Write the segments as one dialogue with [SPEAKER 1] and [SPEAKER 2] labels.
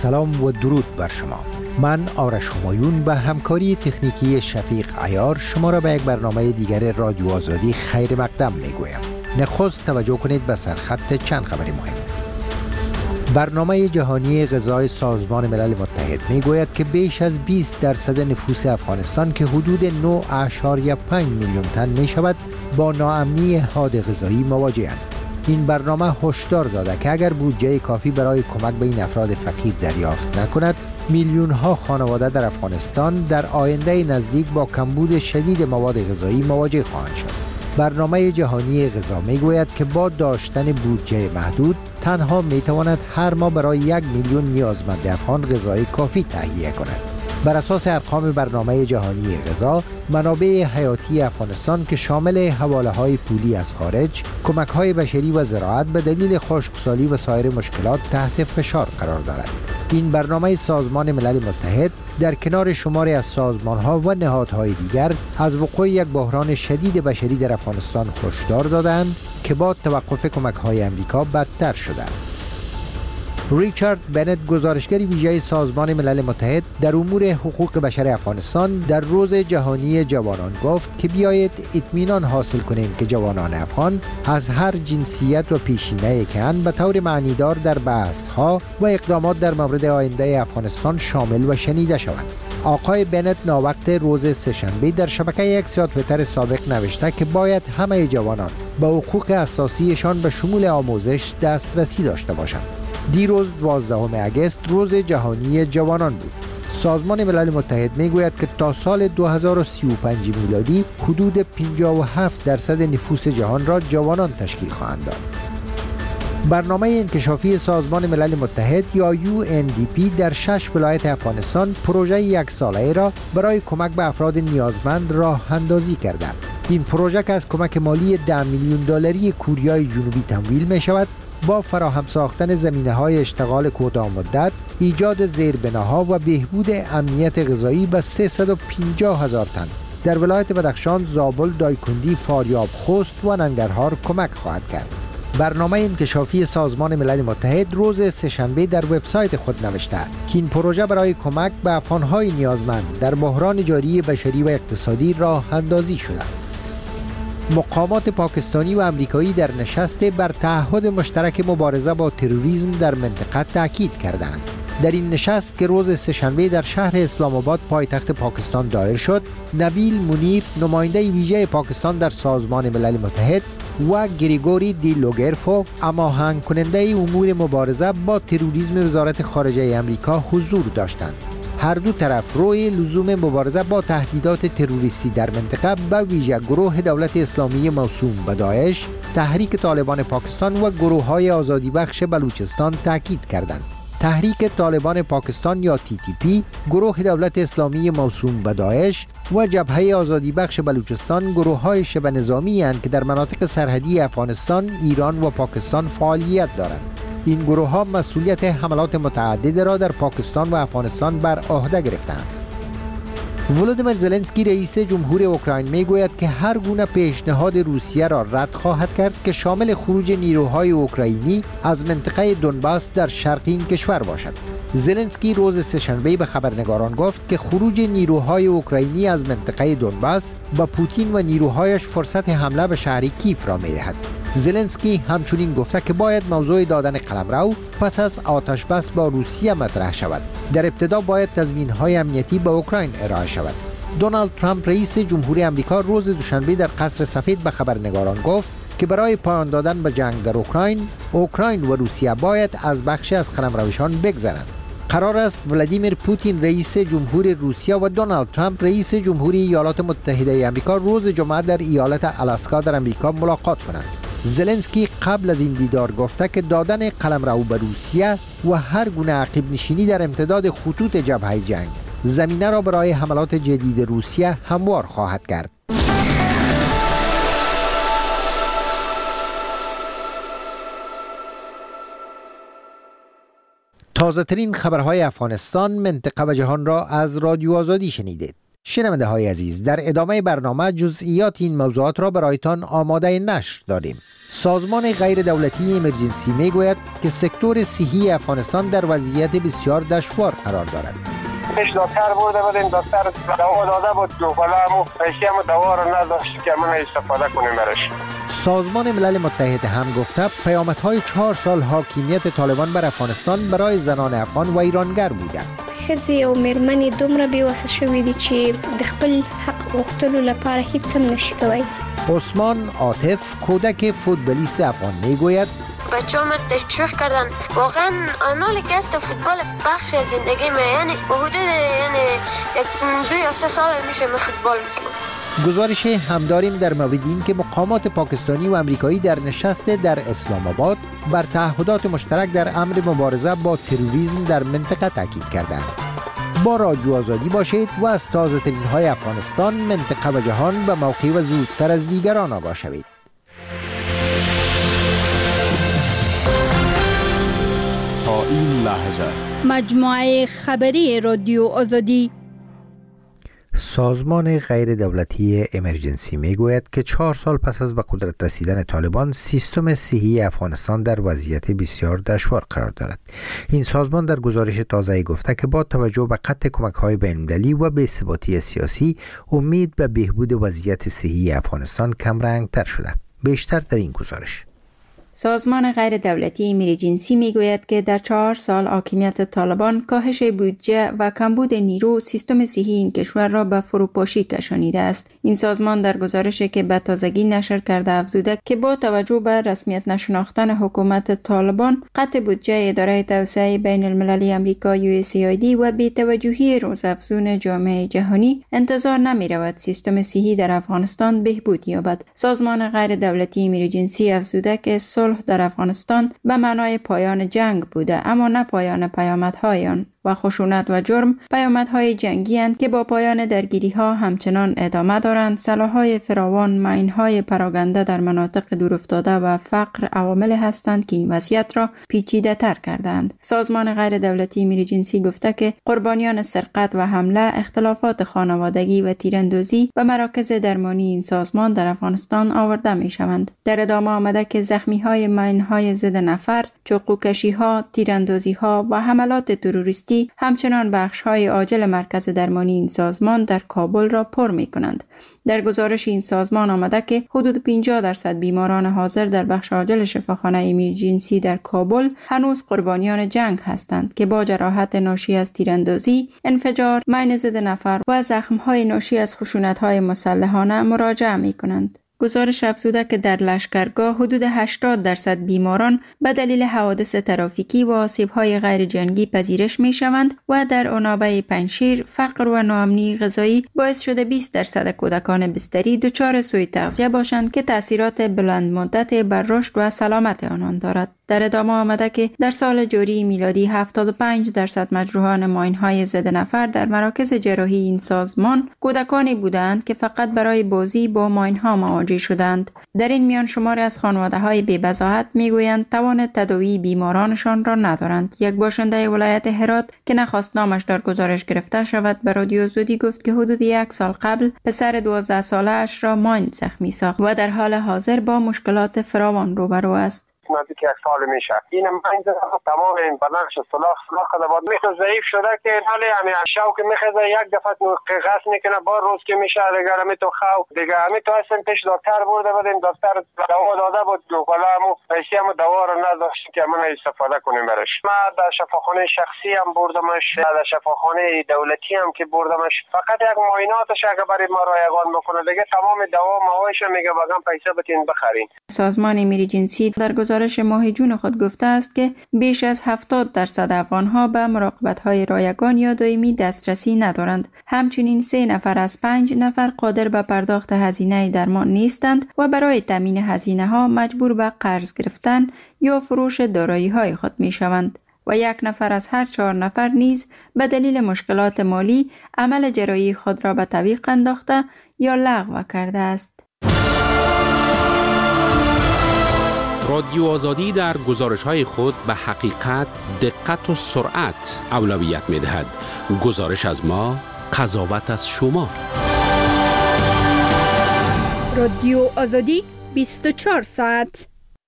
[SPEAKER 1] سلام و درود بر شما. من آرش همایون به همکاری تکنیکی شفیق عیار شما را به یک برنامه دیگر رادیو آزادی خیر مقدم میگویم. نخست توجه کنید به سرخط چند خبر مهم. برنامه جهانی غذای سازمان ملل متحد میگوید که بیش از 20% نفوس افغانستان که حدود 9.5 میلیون تن می شود با ناامنی حاد غذایی مواجه‌اند. این برنامه هشدار داده که اگر بودجه کافی برای کمک به این افراد فقیر دریافت نکند، میلیون ها خانواده در افغانستان در آینده نزدیک با کمبود شدید مواد غذایی مواجه خواهند شد. برنامه جهانی غذا میگوید که با داشتن بودجه محدود تنها میتواند هر ماه برای 1 میلیون نیازمند افغان غذای کافی تهیه کند. بر اساس ارقام برنامه جهانی غذا، منابع حیاتی افغانستان که شامل حواله‌های پولی از خارج، کمک‌های بشری و زراعت به دلیل خشکسالی و سایر مشکلات تحت فشار قرار دارد. این برنامه سازمان ملل متحد در کنار شماری از سازمان‌ها و نهادهای دیگر از وقوع یک بحران شدید بشری در افغانستان هشدار دادند که با توقف کمک‌های آمریکا بدتر شده. ریچارد بنت، گزارشگر ویژه سازمان ملل متحد در امور حقوق بشر افغانستان، در روز جهانی جوانان گفت که بیایید اطمینان حاصل کنیم که جوانان افغان از هر جنسیت و پیشینه کن به طور معنیدار در بحث‌ها و اقدامات در مورد آینده افغانستان شامل و شنیده شوند. آقای بنت ناوقت روز سه‌شنبه در شبکه اکس یا توییتر سابق نوشته که باید همه جوانان به حقوق اساسیشان به شمول آموزش دسترسی داشته باشند. دیروز 12 اگست روز جهانی جوانان بود. سازمان ملل متحد میگوید که تا سال 2035 میلادی حدود 57% نفوس جهان را جوانان تشکیل خواهند داد. برنامه انکشافی سازمان ملل متحد یا UNDP در 6 ولایت افغانستان پروژه 1 ساله را برای کمک به افراد نیازمند راه اندازی کرده. این پروژه که از کمک مالی 10 میلیون دلاری کوریای جنوبی تمویل می شود، با فراهم ساختن زمینه‌های اشتغال کوتاه مدت، ایجاد زیربناها و بهبود امنیت غذایی به 350,000 تن در ولایت بدخشان، زابل، دایکندی، فاریاب، خوست و ننگرهار کمک خواهد کرد. برنامه انکشافی سازمان ملل متحد روز سه‌شنبه در وبسایت خود نوشته که این پروژه برای کمک به افغان‌های نیازمند در بحران جاری بشری و اقتصادی راه اندازی شده. مقامات پاکستانی و امریکایی در نشست بر تعهد مشترک مبارزه با تروریسم در منطقه تاکید کردند. در این نشست که روز سه‌شنبه در شهر اسلام آباد پایتخت پاکستان دایر شد، نبیل منیر، نماینده ویژه پاکستان در سازمان ملل متحد، و گریگوری دی لوگرفو، هماهنگ کننده امور مبارزه با تروریسم وزارت خارجه امریکا حضور داشتند. هر دو طرف روی لزوم مبارزه با تهدیدات تروریستی در منطقه به ویژه گروه دولت اسلامی موسوم به داعش، تحریک طالبان پاکستان و گروه‌های آزادی بخش بلوچستان تاکید کردند. تحریک طالبان پاکستان یا TTP، گروه دولت اسلامی موسوم به داعش و جبهه آزادی بخش بلوچستان گروه‌های شبه نظامی اند که در مناطق سرحدی افغانستان، ایران و پاکستان فعالیت دارند. این گروه‌ها مسئولیت حملات متعدد را در پاکستان و افغانستان بر عهده گرفتند. ولودیمیر زلنسکی رئیس جمهور اوکراین میگوید که هر گونه پیشنهاد روسیه را رد خواهد کرد که شامل خروج نیروهای اوکراینی از منطقه دونباس در شرق این کشور باشد. زلنسکی روز سه‌شنبه به خبرنگاران گفت که خروج نیروهای اوکراینی از منطقه دونباس با پوتین و نیروهایش فرصت حمله به شهر کیف را می‌دهد. زلنسکی همچنین گفته که باید موضوع دادن قلمرو پس از آتش بس با روسیه مطرح شود. در ابتدا باید تضمین‌های امنیتی به اوکراین ارائه شود. دونالد ترامپ رئیس جمهوری آمریکا روز دوشنبه در قصر سفید به خبرنگاران گفت که برای پایان دادن به جنگ در اوکراین و روسیه باید از بخشی از قلمروشان بگذرند. قرار است ولادیمیر پوتین رئیس جمهور روسیه و دونالد ترامپ رئیس جمهوری ایالات متحده آمریکا روز جمعه در ایالت آلاسکا در آمریکا ملاقات کنند. زلنسکی قبل از این دیدار گفته که دادن قلمرو به روسیه و هر گونه عقب نشینی در امتداد خطوط جبهه جنگ زمینه را برای حملات جدید روسیه هموار خواهد کرد. تازه ترین خبرهای افغانستان، منطقه و جهان را از رادیو آزادی شنیدید. شنونده های عزیز، در ادامه برنامه جزئیات این موضوعات را برایتان آماده نشر داریم. سازمان غیر دولتی امرجنسی می گوید که سکتور صحی افغانستان در وضعیت بسیار دشوار قرار دارد.
[SPEAKER 2] پیش دکتر برده بودیم، دکتر دوا داده بود، ولی همو پیشی همو دوا رو نداشت که من استفاده کنیم برش.
[SPEAKER 1] سازمان ملل متحد هم گفته پیامدهای 4 سال حاکمیت طالبان بر افغانستان برای زنان افغان و ایرانگر بوده.
[SPEAKER 3] ښځې او مېرمنې دومره بېوسه شوي دي چې د خپل حق غوښتلو لپاره هیڅ هم نشي کولی.
[SPEAKER 1] عثمان عاطف کودک فوتبالیست افغان میگوید
[SPEAKER 4] بچه‌ها من تشویق کردن، واقعا آنالی که است فوتبال بخش از زندگی من، یعنی حدود 2 یا 3 سال میشه من فوتبال میکنم.
[SPEAKER 1] گزارش هم داریم در مورد این که مقامات پاکستانی و امریکایی در نشست در اسلام آباد بر تعهدات مشترک در امر مبارزه با تروریسم در منطقه تاکید کردند. با رادیو آزادی باشید و از تازه ترین های افغانستان، منطقه و جهان به موقع و زودتر از دیگران آگاه شوید.
[SPEAKER 5] تا این لحظه
[SPEAKER 6] مجموعه خبری رادیو آزادی.
[SPEAKER 1] سازمان غیر دولتی امرجنسی می گوید که 4 سال پس از به قدرت رسیدن طالبان، سیستم صحی افغانستان در وضعیت بسیار دشوار قرار دارد. این سازمان در گزارش تازه‌ای گفته که با توجه به قطع کمک‌های بین‌المللی و بی‌ثباتی سیاسی، امید به بهبود وضعیت صحی افغانستان کمرنگ‌تر شده. بیشتر در این گزارش.
[SPEAKER 7] سازمان غیر دولتی امرجنسی میگوید که در 4 سال حاکمیت طالبان کاهش بودجه و کمبود نیرو سیستم صحی این کشور را به فروپاشی کشانیده است. این سازمان در گزارشی که به تازگی نشر کرده افزوده که با توجه به رسمیت نشناختن حکومت طالبان، قطع بودجه اداره توسعه بین المللی امریکا USAID و بی‌توجهی روزافزون جامعه جهانی، انتظار نمی رود سیستم صحی در افغانستان بهبود یابد. سازمان غیر دولتی امرجنسی افزوده که صلح در افغانستان به معنای پایان جنگ بوده، اما نه پایان پیامدهای آن، و خشونت و جرم پیامدهای جنگی اند که با پایان درگیری ها همچنان ادامه دارند. سلاح‌های فراوان، ماین‌های پراگنده در مناطق دورافتاده و فقر عوامل هستند که این وضعیت را پیچیده تر کردند. سازمان غیر دولتی امرجنسی گفته که قربانیان سرقت و حمله، اختلافات خانوادگی و تیراندازی به مراکز درمانی این سازمان در افغانستان آورده می شوند. در ادامه آمده که زخمی‌های ماین‌های ضد نفر، چاقوکشی‌ها، تیراندازی‌ها و حملات تروریستی همچنان بخش‌های عاجل مرکز درمانی این سازمان در کابل را پر می‌کنند. در گزارش این سازمان آمده که حدود 50% بیماران حاضر در بخش عاجل شفاخانه امرجنسی در کابل هنوز قربانیان جنگ هستند که با جراحت ناشی از تیراندازی، انفجار، ماین ضد نفر و زخم‌های ناشی از خشونت‌های مسلحانه مراجعه می‌کنند. گزارش افزوده که در لشکرگاه حدود 80% بیماران به دلیل حوادث ترافیکی و آسیب‌های غیر جنگی پذیرش می‌شوند و در عنابه پنجشیر فقر و ناامنی غذایی باعث شده 20% کودکان بستری دچار سوء تغذیه باشند که تأثیرات بلند مدت بر رشد و سلامت آنان دارد. در ادامه آمده که در سال جاری میلادی 75% مجروحان ماین‌های ضد نفر در مراکز جراحی این سازمان کودکانی بودند که فقط برای بازی با ماین‌ها مواجه شدند. در این میان شماری از خانواده‌های بی‌بضاعت میگویند توان تداوی بیمارانشان را ندارند. یک باشنده ولایت هرات که نخواست نامش در گزارش گرفته شود به رادیو آزادی گفت که حدود 1 سال قبل پسر 12 ساله اش را ماین زخمی ساخت و در حال حاضر با مشکلات فراوان روبرو است.
[SPEAKER 2] نزدیک 1 سال میشه. این ماین تمام این بدنش سلاخ شده بود، میخه ضعیف شده که حالا همین شوک میخزه یک دفعه قص میکنه، بار روز که میشه دیگه همین تو خو دیگه همین تو اصلا پیش دکتر برده بودیم، دکتر دوا داده بود، ولی همو پیشی همو دوا رو نداشت که من استفاده کنیم برش. ما در شفاخانه شخصی هم بردمش، در شفاخانه دولتی هم که بردمش، فقط یک معایناتش اگه برای ما رایگان بکنه دیگه تمام دوا موایش میگه بگم پیسه بتین بخرین.
[SPEAKER 7] سازمان امرجنسی در گزارش ماه جون خود گفته است که بیش از 70% افغان‌ها به مراقبت‌های رایگان یا دائمی دسترسی ندارند. همچنین 3 نفر از 5 نفر قادر به پرداخت هزینه درمان نیستند و برای تامین هزینه‌ها مجبور به قرض گرفتن یا فروش دارایی‌های خود می‌شوند و 1 نفر از هر 4 نفر نیز به دلیل مشکلات مالی عمل جراحی خود را به تعویق انداخته یا لغو کرده است.
[SPEAKER 5] رادیو آزادی در گزارش‌های خود به حقیقت، دقت و سرعت اولویت می‌دهد. گزارش از ما قضاوت از شما.
[SPEAKER 6] رادیو آزادی 24 ساعت.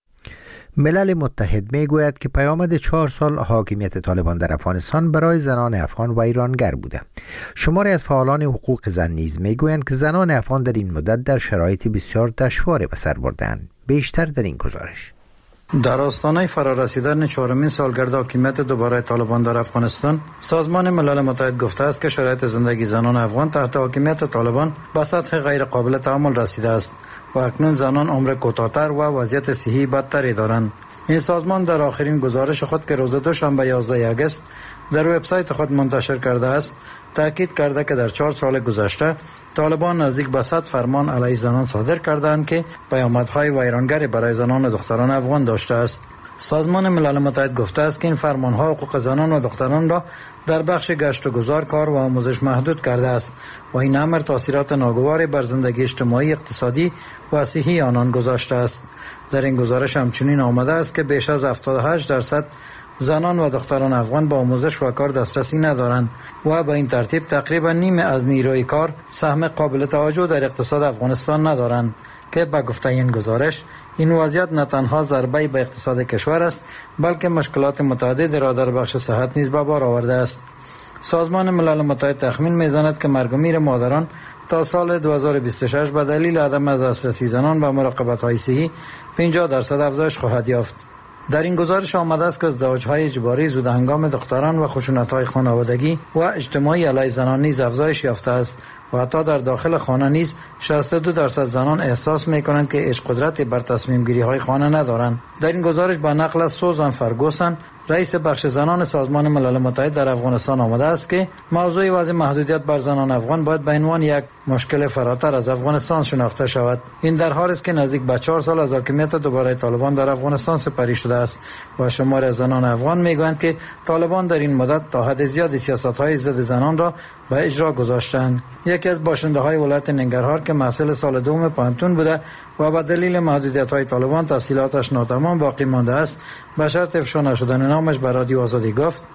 [SPEAKER 1] ملل متحد می گوید که پیامد 4 سال حاکمیت طالبان در افغانستان برای زنان افغان و ایرانگر بوده. شماری از فعالان حقوق زن نیز می گویند که زنان افغان در این مدت در شرایط بسیار دشواری به سر بردند. بیشتر در این گزارش.
[SPEAKER 8] در آستانه فرارسیدن 4مین سالگرد حاکمیت دوباره طالبان در افغانستان، سازمان ملل متحد گفته است که شرایط زندگی زنان افغان تحت حاکمیت طالبان به سطح غیر قابل تحمل رسیده است و اکنون زنان عمر کوتاه‌تر و وضعیت صحی بدتری دارند. این سازمان در آخرین گزارش خود که روز دوشنبه 11 آگوست در وبسایت خود منتشر کرده است، تاکید کرده که در 4 سال گذشته طالبان نزدیک به 100 فرمان علیه زنان صادر کردند که پیامدهای ویرانگری برای زنان و دختران افغان داشته است. سازمان ملل متحد گفته است که این فرمانها حقوق زنان و دختران را در بخش گشت و گذار، کار و آموزش محدود کرده است و این امر تاثیرات ناگواری بر زندگی اجتماعی، اقتصادی و صحی آنان گذاشته است. در این گزارش همچنین آمده است که بیش از 78% زنان و دختران افغان با آموزش و کار دسترسی ندارند و به این ترتیب تقریبا نیمه از نیروی کار سهم قابل توجه در اقتصاد افغانستان ندارند که به گفته این گزارش این وضعیت نه تنها ضربه به اقتصاد کشور است بلکه مشکلات متعددی را در بخش صحت نیز به بار آورده است. سازمان ملل متحد تخمین می‌زند که مرگ و میر مادران تا سال 2026 به دلیل عدم دسترسی زنان به مراقبت‌های صحی 50% افزایش خواهد یافت. در این گزارش آمده است که ازدواج‌های اجباری، زود هنگام دختران و خشونت‌های خانوادگی و اجتماعی علیه زنان نیز افزایش یافته است و حتی در داخل خانه نیز 62% زنان احساس می‌کنند که هیچ قدرتی بر تصمیم گیری‌های خانه ندارند. در این گزارش با نقل از سوزان فرگوسن، رئیس بخش زنان سازمان ملل متحد در افغانستان آمده است که موضوع وضع محدودیت بر زنان افغان باید به عنوان یک مشکل فراتر از افغانستان شناخته شود. این در حالی است که نزدیک به 4 سال از حاکمیت دوباره طالبان در افغانستان سپری شده است و شمار از زنان افغان میگویند که طالبان در این مدت تا حد زیادی سیاست‌های ضد زنان را به اجرا گذاشتند. یکی از باشنده‌های ولایت ننگرهار که محصل سال دوم پانتون بوده و به دلیل محدودیت‌های طالبان تحصیلاتش ناتمام باقی مانده است، به شرط افشا نشدن نامش به رادیو آزادی گفت: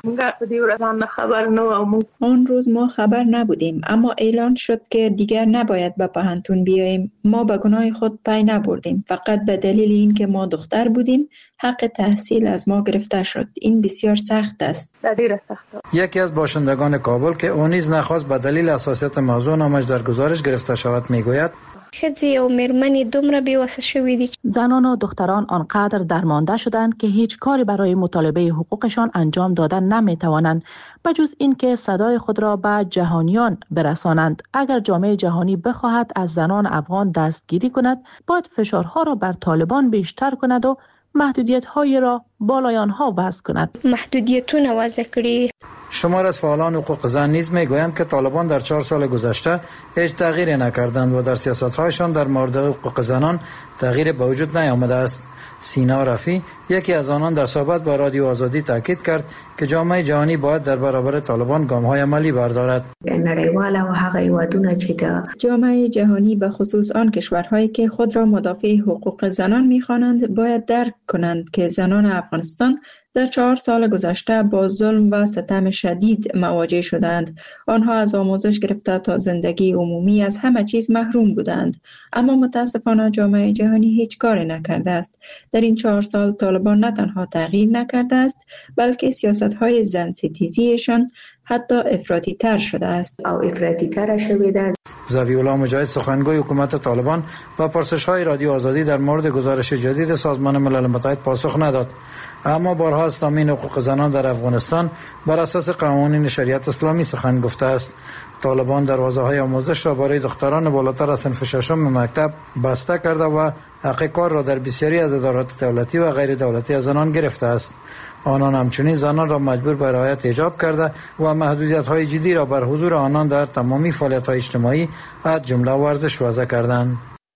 [SPEAKER 7] آن روز ما خبر نبودیم، اما اعلان شد که دیگر نباید به پهنتون بیاییم. ما به گناه خود پی نبردیم، فقط به دلیل اینکه ما دختر بودیم حق تحصیل از ما گرفته شد. این بسیار سخت است.
[SPEAKER 8] یکی از باشندگان کابل که او نیز نخواست به دلیل حساسیت موضوع نامش در گزارش گرفته شود میگوید:
[SPEAKER 3] ښځې او مېرمنې دومره بېوسه شوي دي.
[SPEAKER 9] زنان و دختران آنقدر درمانده شدند که هیچ کاری برای مطالبه حقوقشان انجام دادن نمیتوانند بجز اینکه صدای خود را به جهانیان برسانند. اگر جامعه جهانی بخواهد از زنان افغان دستگیری کند، باید فشارها را بر طالبان بیشتر کند و محدودیت‌های را بالای آنها وضع کند.
[SPEAKER 3] محدودیتونه وضع کړي.
[SPEAKER 8] شمار از فعالان حقوق زن نیز میگویند که طالبان در 4 سال گذشته هیچ تغییری نکردند و در سیاست‌هایشان در مورد حقوق زنان تغییری به وجود نیامده است. سینا رفی، یکی از آنان، در صحبت با رادیو آزادی تاکید کرد که جامعه جهانی باید در برابر طالبان گام‌های عملی بردارد.
[SPEAKER 7] جامعه جهانی به خصوص آن کشورهایی که خود را مدافع حقوق زنان می‌خوانند باید درک کنند که زنان افغانستان در 4 سال گذشته با ظلم و ستم شدید مواجه شدند. آنها از آموزش گرفته تا زندگی عمومی از همه چیز محروم بودند، اما متاسفانه جامعه جهانی هیچ کاری نکرده است. در این 4 سال طالبان نه تنها تغییر نکرده است بلکه سیاست‌های زن ستیزیشان حتی افراطی تر شده است
[SPEAKER 10] او افراطی تر شده است.
[SPEAKER 8] ذبیح الله مجاهد، سخنگوی حکومت طالبان، و پرسش‌های رادیو آزادی در مورد گزارش جدید سازمان ملل متحد پاسخ نداد، اما بارها از تامین حقوق زنان در افغانستان بر اساس قوانین شریعت اسلامی سخن گفته است. طالبان دروازه‌های آموزش را برای دختران بالاتر از صنف ششم مکتب بسته کرده و حق کار را در بسیاری از ادارات دولتی و غیر دولتی از زنان گرفته است. آنان همچنین زنان را مجبور به رعایت حجاب کرده و محدودیت‌های جدی را بر حضور آنان در تمامی فعالیت‌های اجتماعی از جمله ورزش وضع کردند.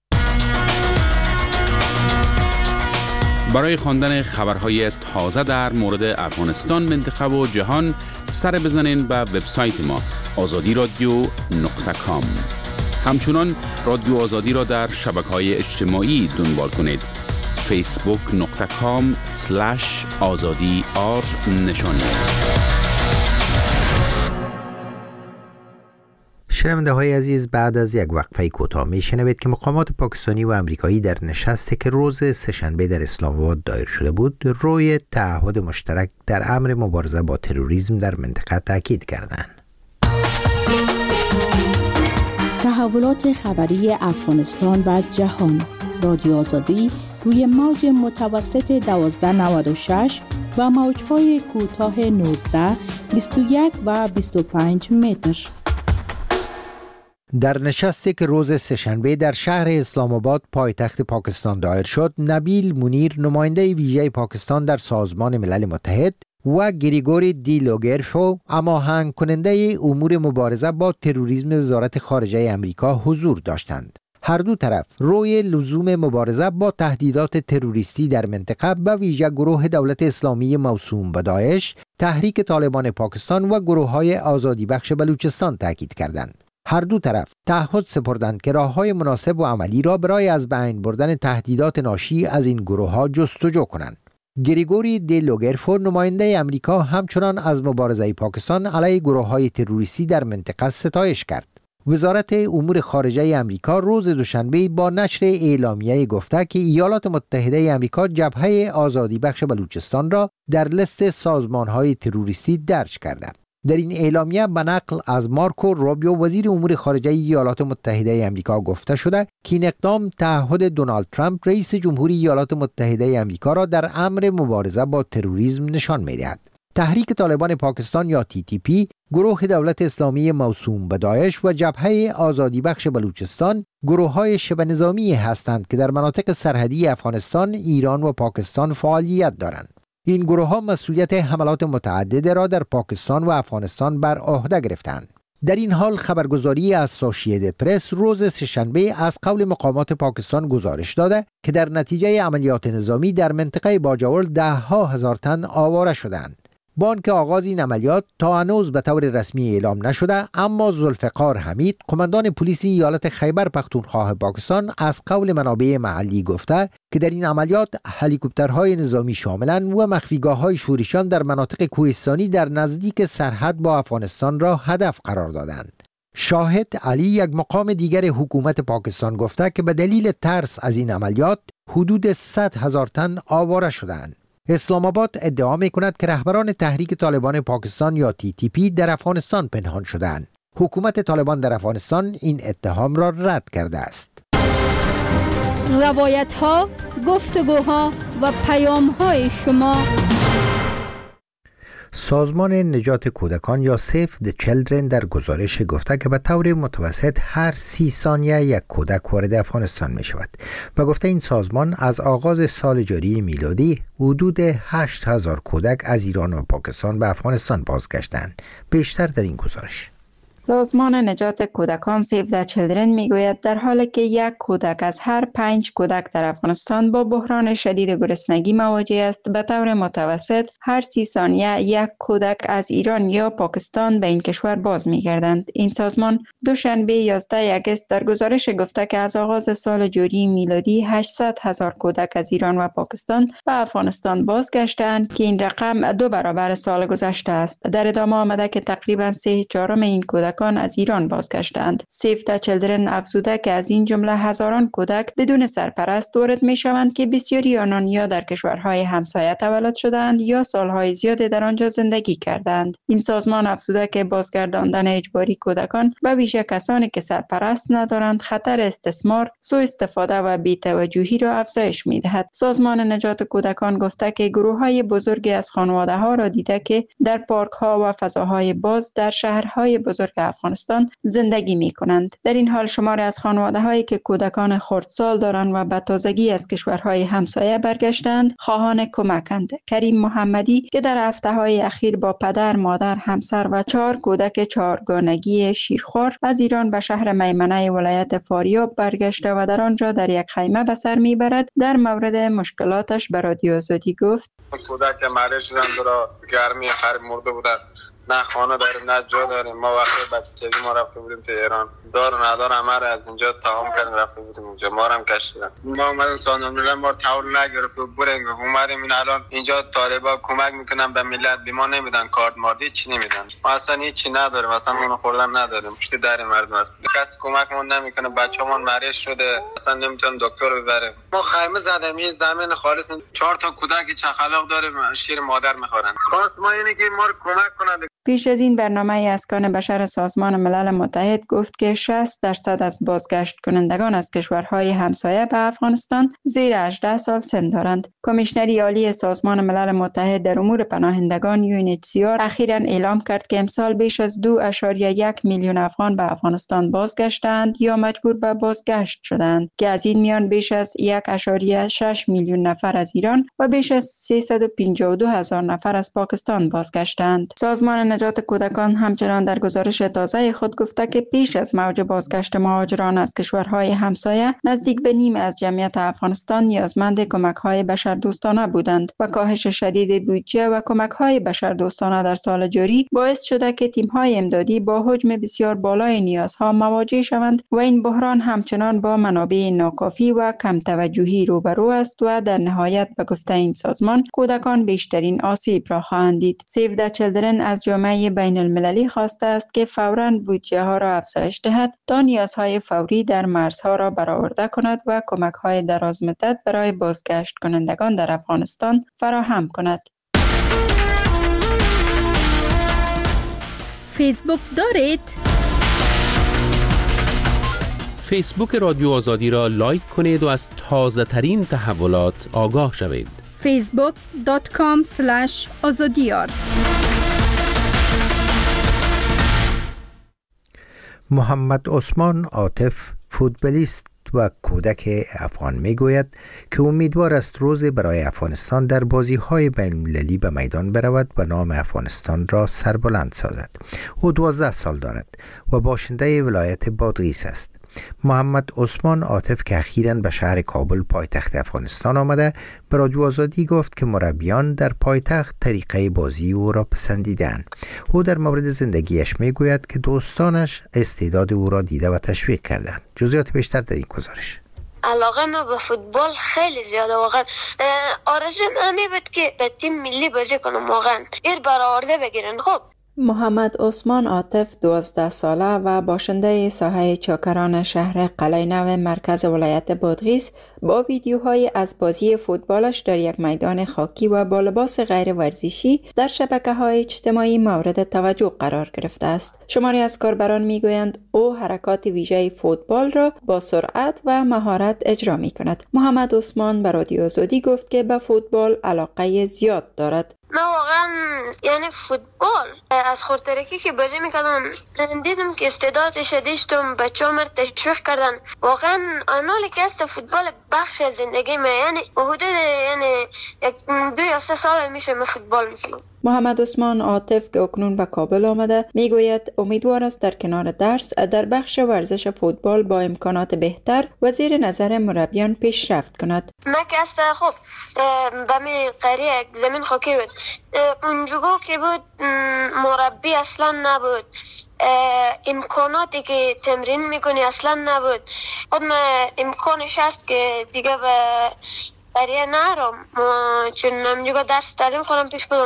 [SPEAKER 5] برای خواندن خبرهای تازه در مورد افغانستان، منطقه و جهان سر بزنین به وبسایت ما azadiradio.com. همچنان رادیو آزادی را در شبکه‌های اجتماعی دنبال کنید. facebook.com/azadi_r نشانی است.
[SPEAKER 1] شنونده های عزیز، بعد از یک وقفه کوتاه میشنوید که مقامات پاکستانی و امریکایی در نشستی که روز سه‌شنبه در اسلام آباد دایر شده بود روی تعهد مشترک در امر مبارزه با تروریسم در منطقه تاکید کردند.
[SPEAKER 11] تحولات خبری افغانستان و جهان. رادیو آزادی روی موج متوسط 1296 و موج‌های کوتاه 19، 21 و 25 متر.
[SPEAKER 1] در نشستی که روز سه‌شنبه در شهر اسلام آباد پایتخت پاکستان دایر شد، نبیل منیر نماینده ویژه پاکستان در سازمان ملل متحد و گریگوری دیلوگرفو هماهنگ کننده امور مبارزه با تروریسم وزارت خارجه امریکا حضور داشتند. هر دو طرف روی لزوم مبارزه با تهدیدات تروریستی در منطقه به ویژه گروه دولت اسلامی موسوم به داعش، تحریک طالبان پاکستان و گروه‌های آزادی بخش بلوچستان تاکید کردند. هر دو طرف تعهد سپردند که راه‌های مناسب و عملی را برای از بین بردن تهدیدات ناشی از این گروه‌ها جستجو کنند. گریگوری دیلوگرفو نماینده امریکا همچنان از مبارزه پاکستان علیه گروه‌های تروریستی در منطقه ستایش کرد. وزارت امور خارجه امریکا روز دوشنبه با نشر اعلامیه گفته که ایالات متحده امریکا جبهه آزادی بخش بلوچستان را در لیست سازمان‌های تروریستی درج کرده. در این اعلامیه به نقل از مارکو روبیو وزیر امور خارجه ایالات متحده امریکا گفته شده که این اقدام تعهد دونالد ترامپ رئیس جمهوری ایالات متحده امریکا را در امر مبارزه با تروریسم نشان می‌دهد. تحریک طالبان پاکستان یا TTP، گروه دولت اسلامی موسوم به داعش و جبهه آزادی بخش بلوچستان گروه‌های شبه نظامی هستند که در مناطق سرحدی افغانستان، ایران و پاکستان فعالیت دارند. این گروه‌ها مسئولیت حملات متعدده را در پاکستان و افغانستان بر عهده گرفتند. در این حال خبرگزاری اسوسییتد پرس روز سه‌شنبه از قول مقامات پاکستان گزارش داده که در نتیجه عملیات نظامی در منطقه باجاول ده‌ها هزار تن آواره شدند. با آنکه آغاز این عملیات تا هنوز به طور رسمی اعلام نشده، اما ذوالفقار حمید، قماندان پلیس ایالت خیبر پختونخوا پاکستان، از قول منابع محلی گفته که در این عملیات هلیکوپترهای نظامی شاملند و مخفیگاه‌های شورشیان در مناطق کوهستانی در نزدیک سرحد با افغانستان را هدف قرار دادند. شاهد علی، یک مقام دیگر حکومت پاکستان، گفته که به دلیل ترس از این عملیات حدود 100,000 تن آواره شدند. اسلام آباد ادعا می‌کند که رهبران تحریک طالبان پاکستان یا TTP در افغانستان پنهان شدند. حکومت طالبان در افغانستان این اتهام را رد کرده است.
[SPEAKER 6] روایت‌ها، گفتگوها و پیام‌های شما.
[SPEAKER 1] سازمان نجات کودکان یا سیف د چیلدرن در گزارش گفته که به طور متوسط هر 30 ثانیه یک کودک وارد افغانستان می شود و گفته این سازمان از آغاز سال جاری میلادی حدود 8,000 کودک از ایران و پاکستان به افغانستان بازگشتند. بیشتر در این گزارش.
[SPEAKER 7] سازمان نجات کودکان سیو د چیلدرن میگوید در حالی که یک کودک از هر 5 کودک در افغانستان با بحران شدید گرسنگی مواجه است، به طور متوسط هر 30 ثانیه یک کودک از ایران یا پاکستان به این کشور باز میگردند. این سازمان دوشنبه 11 آگوست در گزارش گفته که از آغاز سال جاری میلادی 800,000 کودک از ایران و پاکستان به افغانستان بازگشتند که این رقم 2 برابر سال گذشته است. در ادامه آمده که تقریبا 3/4 این کودکان از ایران بازگشتند. سیو د چیلدرن افزوده که از این جمله هزاران کودک بدون سرپرست وارد می شوند که بسیاری آنان یا در کشورهای همسایه تولد شدند یا سالهای زیادی در آنجا زندگی کردند. این سازمان افزوده که بازگرداندن اجباری کودکان به ویژه کسانی که سرپرست ندارند خطر استثمار، سوء استفاده و بی‌توجهی را افزایش می دهد. سازمان نجات کودکان گفته که گروه‌های بزرگی از خانواده‌ها را دیده که در پارک‌ها و فضاهای باز در شهرهای بزرگ افغانستان زندگی می کنند. در این حال شماری از خانواده‌هایی که کودکان خردسال دارند و به تازگی از کشورهای همسایه برگشتند خواهان کمکند. کریم محمدی که در هفته‌های اخیر با پدر، مادر، همسر و 4 کودک 4گانگی شیرخوار از ایران به شهر میمنه ولایت فاریاب برگشته و در آنجا در یک خیمه به سر میبرد، در مورد مشکلاتش به رادیو آزادی گفت:
[SPEAKER 2] کودک مریض شدن، در گرمی خراب مرده بودند، نه خانه داریم نه جا داریم. ما وقتی بچگی ما رفته بودیم تو ایران، دار و ندار همه رو از اینجا تمام کردن رفته بودیم اونجا، ما رو هم کشیدن. ما اومدیم سازمان ما تحول نگرفت برنگ اومدیم این الان اینجا طالبا کمک میکنن به ملت، به ما نمیدن کارت ماردی چی نمیدن. ما اصلا هیچ نداریم، اصلا اون خوردن نداریم، پشت در مردم است. کسی کمکمون نمیکنه، بچه‌مون مریض شده اصلا نمیتونن دکتر ببریم. ما خیمه زدیم، این زمین خالص 4 تا کودک چخلاق داریم شیر مادر میخورن. خواست ما اینه که ما رو کمک کنند.
[SPEAKER 7] پیش از این برنامه اسکان بشر سازمان ملل متحد گفت که 60% از بازگشت کنندگان از کشورهای همسایه به افغانستان زیر 18 سال سن دارند. کمیشنری عالی سازمان ملل متحد در امور پناهندگان UNHCR اخیراً اعلام کرد که امسال بیش از 2.1 میلیون افغان به افغانستان بازگشتند یا مجبور به بازگشت شدند که از این میان بیش از 1.6 میلیون نفر از ایران و بیش از 352 هزار نفر از پاکستان بازگشتند. سازمان نجات کودکان همچنان در گزارش تازه خود گفته که پیش از موج بازگشت مهاجران از کشورهای همسایه نزدیک به نیم از جمعیت افغانستان نیازمند کمک‌های بشردوستانه بودند و کاهش شدید بودجه و کمک‌های بشردوستانه در سال جاری باعث شده که تیم‌های امدادی با حجم بسیار بالای نیازها مواجه شوند و این بحران همچنان با منابع ناکافی و کم توجهی روبرو است و در نهایت به گفته این سازمان کودکان بیشترین آسیب را خواهند دید. سیو د چیلدرن از جامعه بین المللی خواسته است که فوراً بودجه ها را افزایش دهد تا نیازهای فوری در مرزها را برآورده کند و کمک‌های دراز مدت برای بازگشت کنندگان در افغانستان فراهم کند.
[SPEAKER 6] فیسبوک دارید؟
[SPEAKER 5] فیسبوک رادیو آزادی را لایک کنید و از تازه ترین تحولات آگاه شوید.
[SPEAKER 6] facebook.com/azadiyar
[SPEAKER 1] محمد عثمان عاطف فوتبالیست و کودک افغان میگوید که امیدوار است روز برای افغانستان در بازی‌های بین‌المللی به میدان برود و نام افغانستان را سربلند سازد. او 12 سال دارد و باشنده ولایت بادغیس است. محمد عثمان عاطف که اخیراً به شهر کابل پایتخت افغانستان آمده به رادیو آزادی گفت که مربیان در پایتخت طریقه بازی او را پسندیدند. او در مورد زندگیش میگوید که دوستانش استعداد او را دیده و تشویق کردند. جزئیات بیشتر در این گزارش.
[SPEAKER 4] علاقه ما به فوتبال خیلی زیاده واقعا. آرزوم همین بود که به تیم ملی بازی کنم واقعا. ایر برآورده بگیرن. خب
[SPEAKER 7] محمد عثمان عاطف 12 ساله و باشنده ساحه چاکران شهر قلعه نو مرکز ولایت بادغیس با ویدیوهای از بازی فوتبالش در یک میدان خاکی و با لباس غیر ورزشی در شبکه‌های اجتماعی مورد توجه قرار گرفته است. شماری از کاربران میگویند او حرکات ویژه فوتبال را با سرعت و مهارت اجرا می‌کند. محمد عثمان به رادیو آزادی گفت که به فوتبال علاقه زیاد دارد.
[SPEAKER 4] من واقعا یعنی فوتبال از خورترکی که بازی میکردم دیدم که استعداد شدیدم، بچه‌ها مرا تشویق کردن. واقعا آنالی که است فوتبال بخش از زندگی من، یعنی حدود یعنی 2 یا 3 سال میشه من فوتبال میکنم.
[SPEAKER 7] محمد عثمان عاطف که اکنون به کابل آمده میگوید امیدوار است در کنار درس در بخش ورزش فوتبال با امکانات بهتر و زیر نظر مربیان پیشرفت کند.
[SPEAKER 4] من که است خب به می قریه زمین خاکی بود، اونجا که بود مربی اصلا نبود، امکاناتی که تمرین میکنی اصلا نبود. خود من امکانش هست که دیگه به برای نرم چون نمیگه درس تعلیم خودم پیش بدم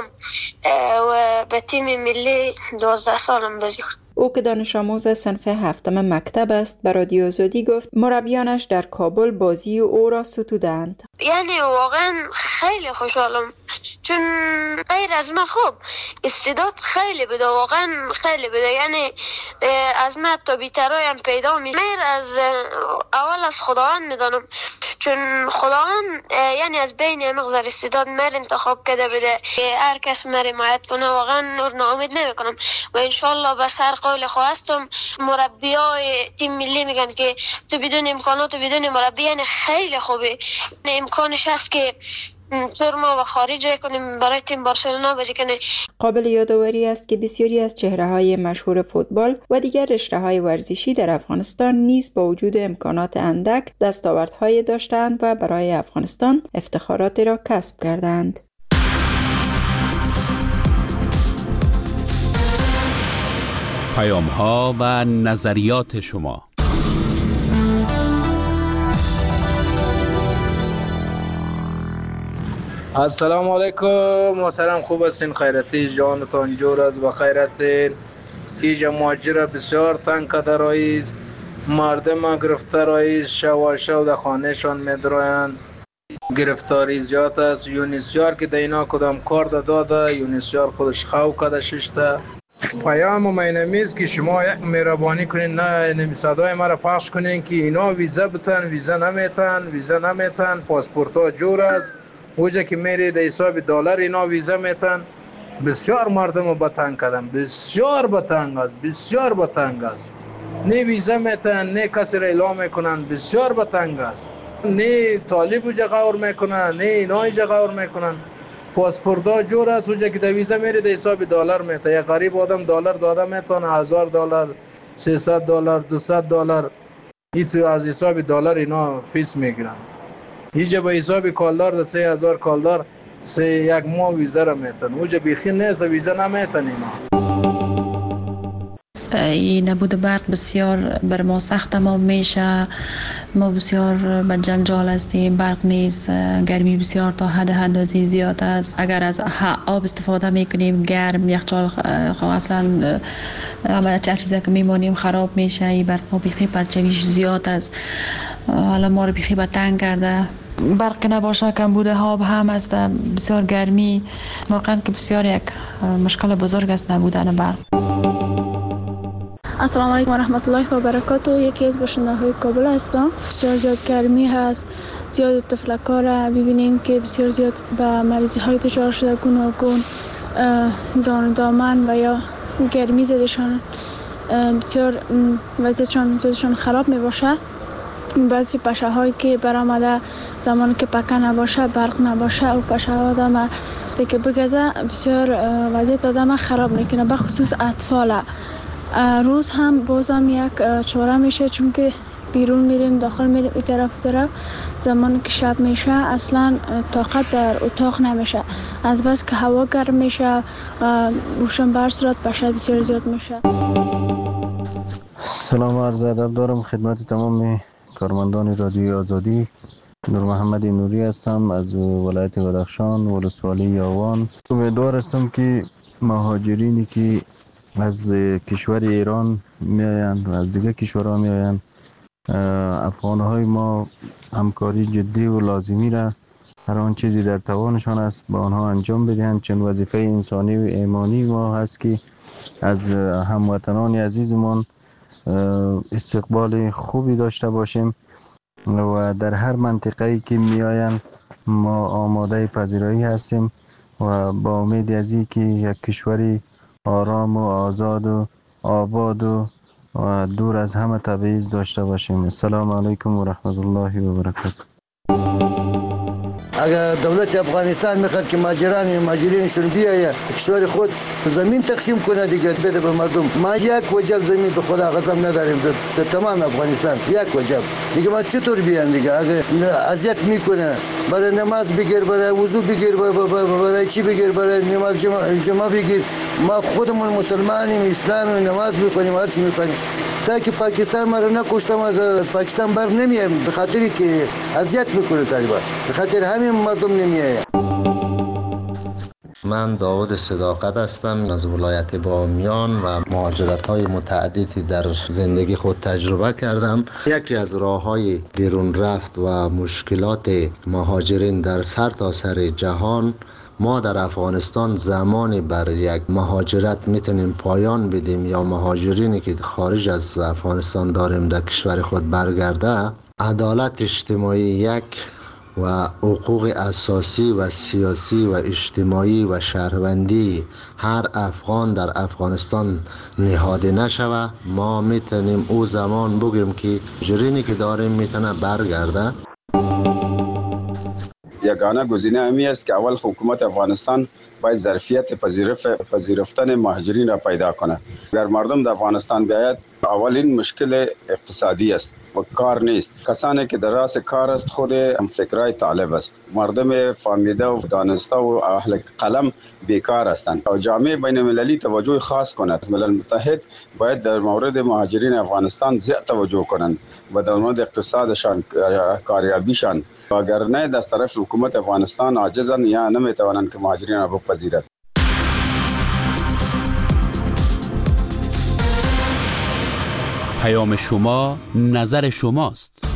[SPEAKER 4] و به تیم ملی 12 سالم بازی کنم.
[SPEAKER 7] او که دانش آموز صنف 7 مکتب است به رادیو آزادی گفت مربیانش در کابل بازی او را ستودند.
[SPEAKER 4] یعنی واقعا خیلی خوشحالم چون غیر از من خوب استعداد خیلی بده، واقعا خیلی بده، یعنی از من تا بیترایم پیدا میشه. من از اول از خداوند میدانم چون خداوند یعنی از بین مقدار استعداد مر انتخاب کرده بده. هر کس مر حمایت کنه واقعا ناامید نمیکنم و انشالله به سر قول خواستم. مربیای تیم ملی میگن که تو بدون امکانات و بدون مربی یعنی خیلی خوبه، امکانش هست که طور ما و خارج کنیم برای تیم بارسلونا بازی کنیم.
[SPEAKER 7] قابل یادآوری است که بسیاری از چهره‌های مشهور فوتبال و دیگر رشته‌های ورزشی در افغانستان نیز با وجود امکانات اندک دستاوردهای داشتند و برای افغانستان افتخاراتی را کسب کردند.
[SPEAKER 5] پیام‌ها و نظریات شما.
[SPEAKER 12] السلام علیکم محترم، خوب هستین؟ خیرتی جانتان جور است، بخیر هستین؟ اینجا مهاجر بسیار تنگ کده رئیس، مردم گرفته رئیس، شو در خانه شان میدروین، گرفتاری زیاد است. یونیسیار که دینا کدام کار داده، یونیسیار خودش خو کده ششته. پیام مینمیز که شما یک مهربانی کنین، نه صدای مرا پخش کنین که اینا ویزا بتن، ویزا نمیتن، پاسپورت ها جور است. اوجا که میری در حساب دلار اینا ویزا میتن. بسیار مردم رو بتنگ کردن، بسیار بتنگ است. نه ویزا میتن، نه کسی را اعلام میکنن، بسیار بتنگ است. نه طالب اوجا غور میکنن، نه اینا اوجا غور میکنن. پاسپورت ها جور است. اوجا که در ویزا میری در حساب دلار میتن. یک غریب آدم دلار داده میتونه، $1000، $300، $200. این تو از حساب دلار اینا فیس میگیرن. اینجا به حساب کالدار ده 3000 کالدار یک ماه ویزا را میتن. اوجا بیخی نیست، ویزا نمیتن اینا.
[SPEAKER 13] این نبود برق بسیار بر ما سخت ما میشه. ما بسیار به جنجال هستیم، برق نیست، گرمی بسیار تا حد اندازه زیاد است. اگر از آب استفاده میکنیم گرم، یخچال اصلا هر چیزی که میمانیم خراب میشه. این برق بیخی پرچویش زیاد است. حالا ما رو بیخی به تنگ کرده. برق نباشه کمبود آب هم است، بسیار گرمی، واقعا که بسیار یک مشکل بزرگ است نبودن برق.
[SPEAKER 14] السلام علیکم و رحمت الله و برکاته. یکی از باشنده‌های کابل هستم. بسیار زیاد گرمی هست، زیاد تفلک‌ها را ببینیم که بسیار زیاد به مریضی های دچار شده، گوناگون دامن و یا گرمی زدشان بسیار وضعیتشان خراب می باشه. بعضی پشه هایی که برآمده زمانی که پکه نباشه، برق نباشه، او پشه ها آدم که بگذه بسیار وضعیت آدم خراب میکنه، به خصوص اطفال. روز هم بازم یک چاره میشه، چون که بیرون میریم داخل میریم این طرف زمانی که شب میشه اصلا طاقت در اتاق نمیشه، از بس که هوا گرم میشه روشن بر صورت پشه بسیار زیاد میشه.
[SPEAKER 15] سلام عرض ادب دارم خدمت تمام کارمندان رادیوی آزادی. نور محمد نوری هستم از ولایت بدخشان، ولسوالی یاوان. امیدوار هستم که مهاجرینی که از کشور ایران میآیند و از دیگه کشورها میآیند، افغانهای ما همکاری جدی و لازمی را هر آن چیزی در توانشان است با آنها انجام بدهند، چون وظیفه انسانی و ایمانی ما هست که از هموطنان عزیزمان استقبال خوبی داشته باشیم و در هر منطقه‌ای که میآیند ما آماده پذیرایی هستیم و با امید از این که یک کشوری آرام و آزاد و آباد و دور از همه تبعیض داشته باشیم. السلام علیکم و رحمت الله و برکاته.
[SPEAKER 16] اگر دولت افغانستان میخواد که مهاجرینشون بیاید کشور خود زمین تقسیم کنه دیگه بده به مردم. ما یک وجب زمین به خدا قسم نداریم در تمام افغانستان، یک وجب دیگه. ما چطور بیان دیگه؟ اگر اذیت میکنه برای نماز بگیر، برای وضو بگیر، برای چی بگیر، برای نماز جمعه بگیر. ما خودمون مسلمانیم، اسلامیم، نماز میکنیم، هر چی میکنیم. تا که پاکستان ما رو نکشتم از پاکستان بر نمیایم به خاطری که اذیت میکنه طالبان، به خاطر همین مردم نمیایم.
[SPEAKER 17] من داود صداقت هستم از ولایت بامیان و مهاجرت‌های متعددی در زندگی خود تجربه کردم. یکی از راه‌های بیرون رفت و مشکلات مهاجرین در سرتاسر جهان، ما در افغانستان زمانی بر یک مهاجرت میتونیم پایان بدیم یا مهاجرینی که خارج از افغانستان داریم در کشور خود برگرده، عدالت اجتماعی یک و حقوق اساسی و سیاسی و اجتماعی و شهروندی هر افغان در افغانستان نهاده نشوه، ما میتونیم او زمان بگیم که مهاجرینی که داریم میتونه برگرده.
[SPEAKER 18] یگانه گزینه همی است که اول حکومت افغانستان باید ظرفیت پذیرفتن مهاجرین را پیدا کنه. اگر مردم در افغانستان بیاید اولین مشکل اقتصادی است و کار نیست. کسانی که در راس کار است خود هم فکرای طالب است. مردم فهمیده و دانسته و اهل قلم بیکار هستند. جامعه بین المللی توجه خاص کند. ملل متحد باید در مورد مهاجرین افغانستان زیاد توجه کنند و در مورد اقتصادشان کاریابیشان، وگرنه از طرف حکومت افغانستان عاجزند یا نمیتوانند که مهاجرین را بپذیرد.
[SPEAKER 5] پیام شما، نظر شماست.